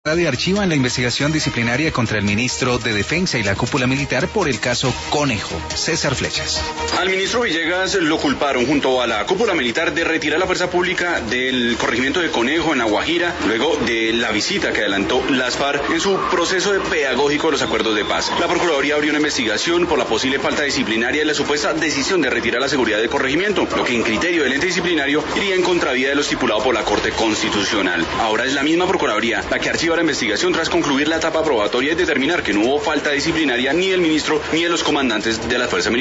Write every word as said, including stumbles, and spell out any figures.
de archivan la investigación disciplinaria contra el ministro de Defensa y la cúpula militar por el caso Conejo. César Flechas. Al ministro Villegas lo culparon junto a la cúpula militar de retirar la fuerza pública del corregimiento de Conejo en La Guajira, luego de la visita que adelantó las FARC en su proceso de pedagógico de los acuerdos de paz. La Procuraduría abrió una investigación por la posible falta disciplinaria y la supuesta decisión de retirar la seguridad del corregimiento, lo que en criterio del ente disciplinario iría en contravía de lo estipulado por la Corte Constitucional. Ahora es la misma Procuraduría la que archiva la investigación tras concluir la etapa probatoria y determinar que no hubo falta disciplinaria ni del ministro ni de los comandantes de las fuerzas militares.